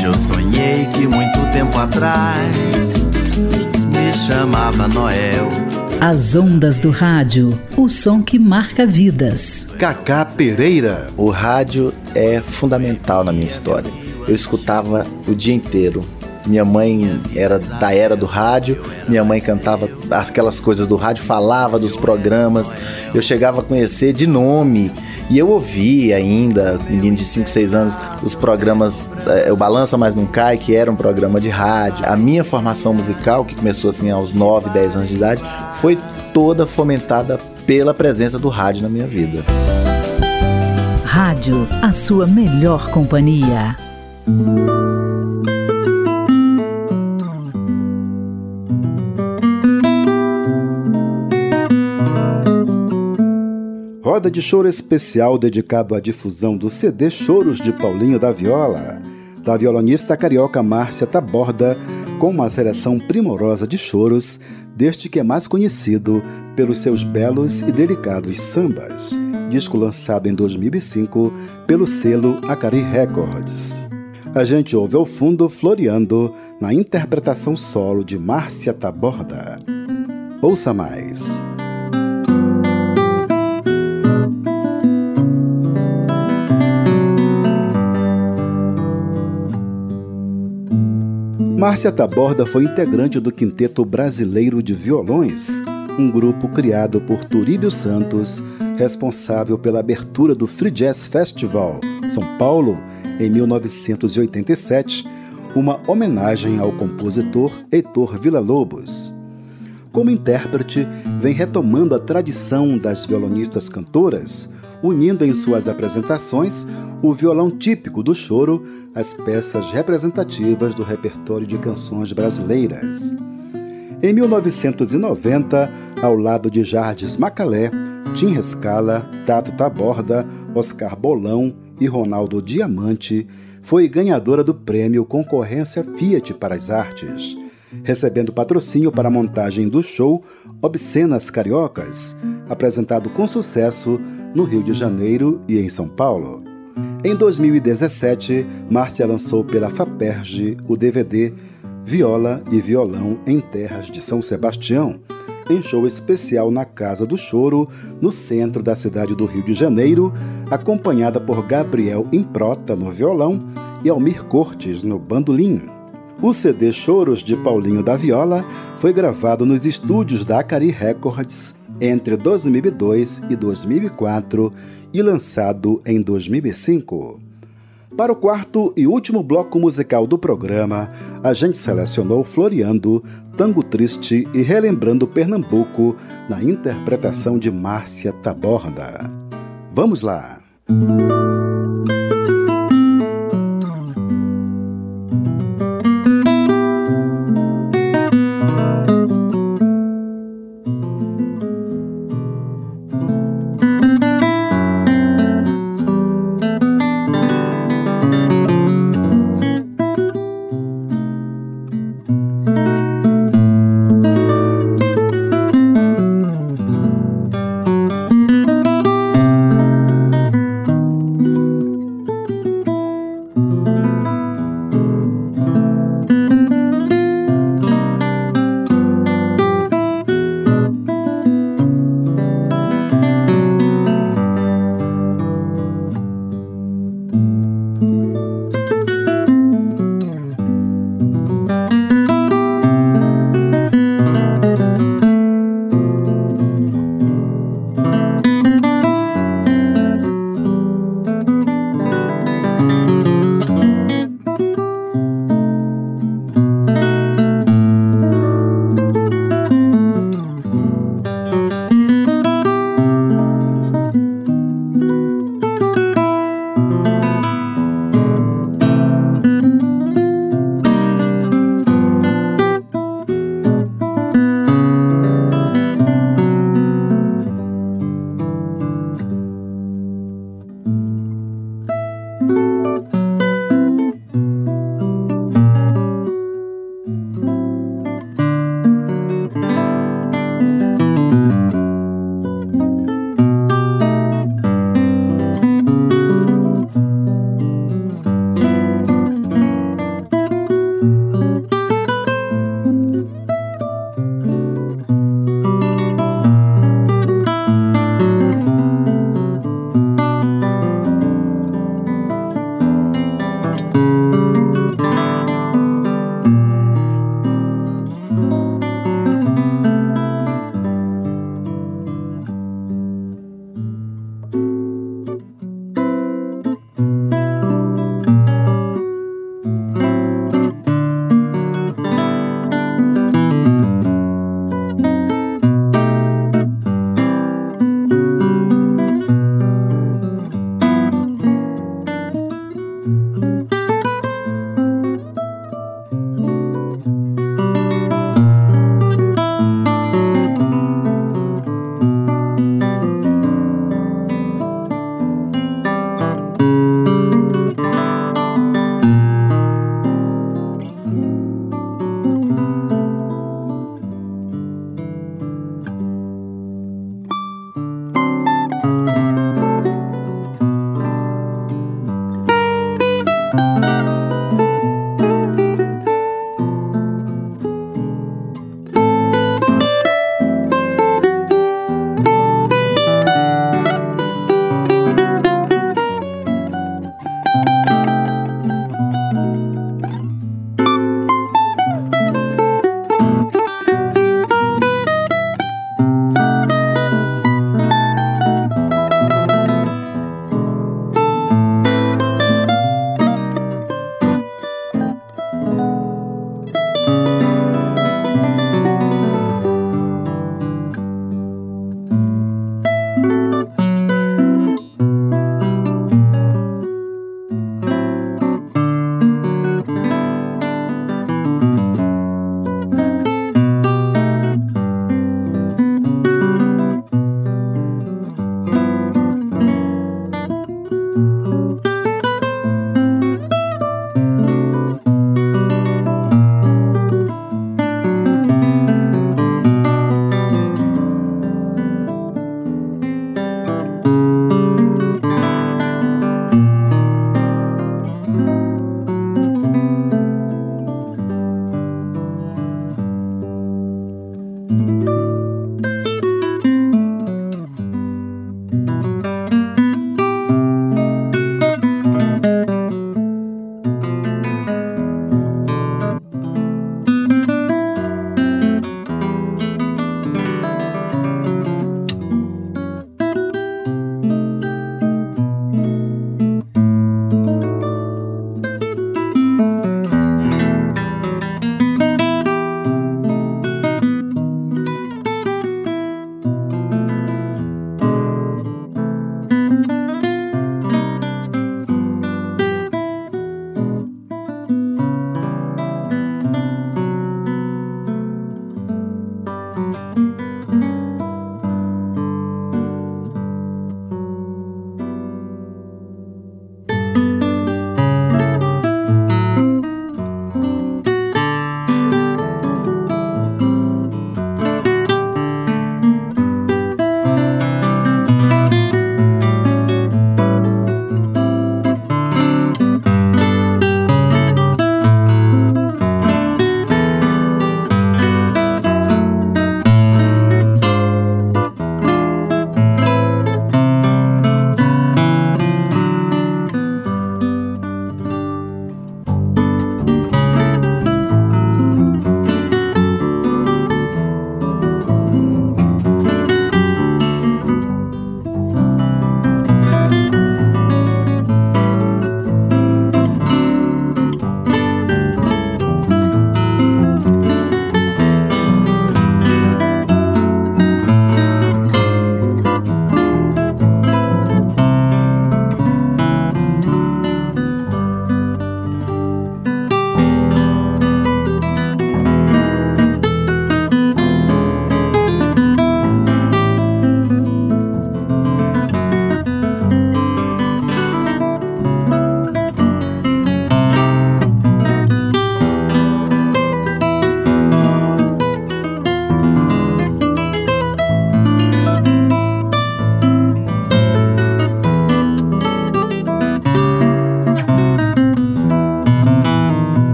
Hoje eu sonhei que muito tempo atrás me chamava Noel. As ondas do rádio, o som que marca vidas. Cacá Pereira. O rádio é fundamental na minha história. Eu escutava o dia inteiro. Minha mãe era da era do rádio, minha mãe cantava aquelas coisas do rádio, falava dos programas, eu chegava a conhecer de nome, e eu ouvia ainda, menino de 5, 6 anos, os programas, o Balança Mas Não Cai, que era um programa de rádio. A minha formação musical, que começou assim aos 9, 10 anos de idade, foi toda fomentada pela presença do rádio na minha vida. Rádio, a sua melhor companhia. Roda de choro especial dedicado à difusão do CD Choros de Paulinho da Viola, da violonista carioca Márcia Taborda, com uma seleção primorosa de choros, deste que é mais conhecido pelos seus belos e delicados sambas, disco lançado em 2005 pelo selo Acari Records. A gente ouve ao fundo Floreando, na interpretação solo de Márcia Taborda. Ouça mais. Márcia Taborda foi integrante do Quinteto Brasileiro de Violões, um grupo criado por Turíbio Santos, responsável pela abertura do Free Jazz Festival, São Paulo, em 1987, uma homenagem ao compositor Heitor Villa-Lobos. Como intérprete, vem retomando a tradição das violonistas cantoras, unindo em suas apresentações o violão típico do choro às peças representativas do repertório de canções brasileiras. Em 1990, ao lado de Jardes Macalé, Tim Rescala, Tato Taborda, Oscar Bolão e Ronaldo Diamante, foi ganhadora do prêmio Concorrência Fiat para as Artes, recebendo patrocínio para a montagem do show Obscenas Cariocas, apresentado com sucesso no Rio de Janeiro e em São Paulo. Em 2017, Márcia lançou pela FAPERJ o DVD Viola e Violão em Terras de São Sebastião, em show especial na Casa do Choro, no centro da cidade do Rio de Janeiro, acompanhada por Gabriel Improta no violão e Almir Cortes no bandolim. O CD Choros de Paulinho da Viola foi gravado nos estúdios da Acari Records entre 2002 e 2004 e lançado em 2005. Para o quarto e último bloco musical do programa, a gente selecionou Floreando, Tango Triste e Relembrando Pernambuco, na interpretação de Márcia Taborda. Vamos lá!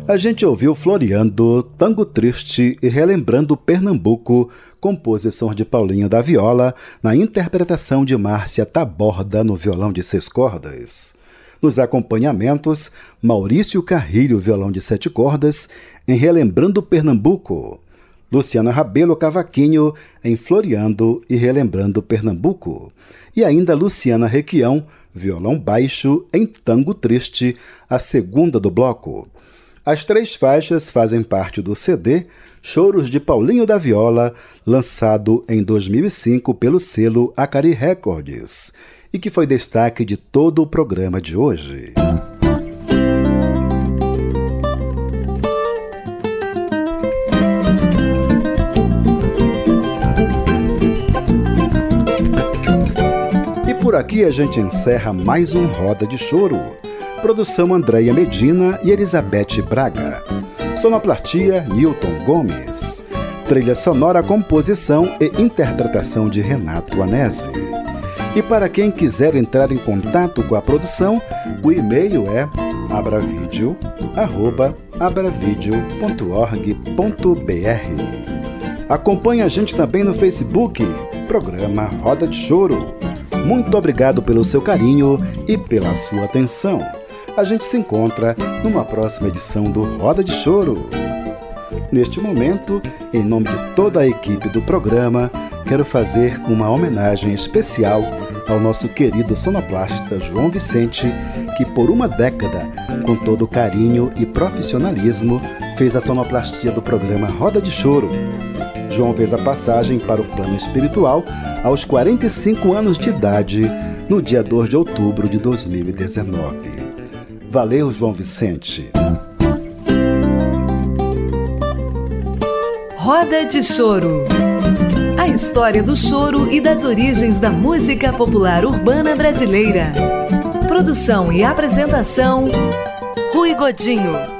A gente ouviu Floreando, Tango Triste e Relembrando Pernambuco, composições de Paulinho da Viola, na interpretação de Márcia Taborda no violão de 6 cordas. Nos acompanhamentos, Maurício Carrilho, violão de 7 cordas, em Relembrando Pernambuco. Luciana Rabelo, cavaquinho, em Floreando e Relembrando Pernambuco. E ainda Luciana Requião, violão baixo, em Tango Triste, a segunda do bloco. As 3 faixas fazem parte do CD Choros de Paulinho da Viola, lançado em 2005 pelo selo Acari Records, e que foi destaque de todo o programa de hoje. E por aqui a gente encerra mais um Roda de Choro. Produção Andréia Medina e Elizabeth Braga. Sonoplastia Newton Gomes. Trilha sonora, composição e interpretação de Renato Anesi. E para quem quiser entrar em contato com a produção, o e-mail é abravideo@abravideo.org.br. Acompanhe a gente também no Facebook, programa Roda de Choro. Muito obrigado pelo seu carinho e pela sua atenção. A gente se encontra numa próxima edição do Roda de Choro. Neste momento, em nome de toda a equipe do programa, quero fazer uma homenagem especial ao nosso querido sonoplasta João Vicente, que por uma década, com todo carinho e profissionalismo, fez a sonoplastia do programa Roda de Choro. João fez a passagem para o plano espiritual aos 45 anos de idade, no dia 2 de outubro de 2019. Valeu, João Vicente. Roda de Choro. A história do choro e das origens da música popular urbana brasileira. Produção e apresentação, Rui Godinho.